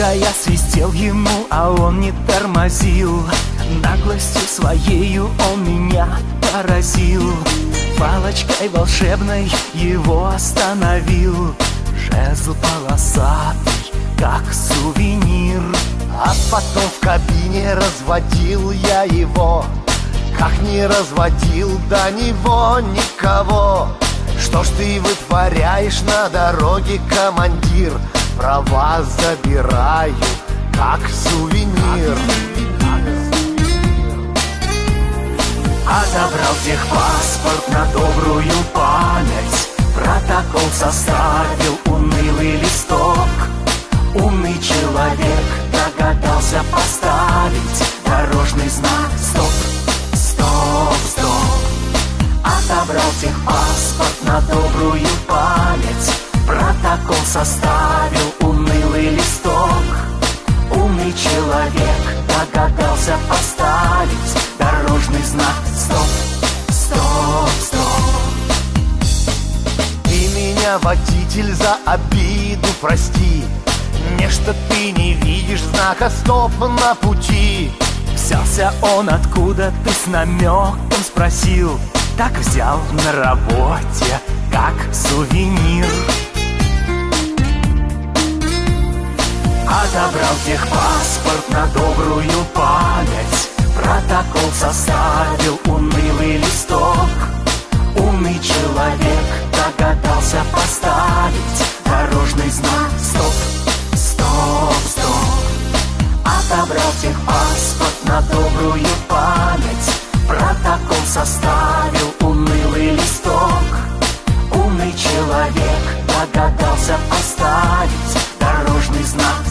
Долго я свистел ему, а он не тормозил. Наглостью своею он меня поразил. Палочкой волшебной его остановил. Жезл полосатый, как сувенир. А потом в кабине разводил я его. Как не разводил до него никого. Что ж ты вытворяешь на дороге, командир? Права забираю, как сувенир. Отобрал техпаспорт на добрую память. Протокол составил унылый листок. Умный человек догадался поставить дорожный знак «Стоп, стоп, стоп». Отобрал техпаспорт на добрую память. Протокол составил унылый листок. Умный человек догадался поставить дорожный знак «Стоп, стоп, стоп». Ты меня, водитель, за обиду прости. Не что ты не видишь знака «Стоп» на пути. Взялся он откуда-то, с намеком спросил. Так взял на работе, как сувенир. Отобрал техпаспорт на добрую память. Протокол составил унылый листок. Умный человек догадался поставить дорожный знак «Стоп, стоп, стоп». Отобрал техпаспорт на добрую память. Протокол составил унылый листок. Умный человек догадался поставить дорожный знак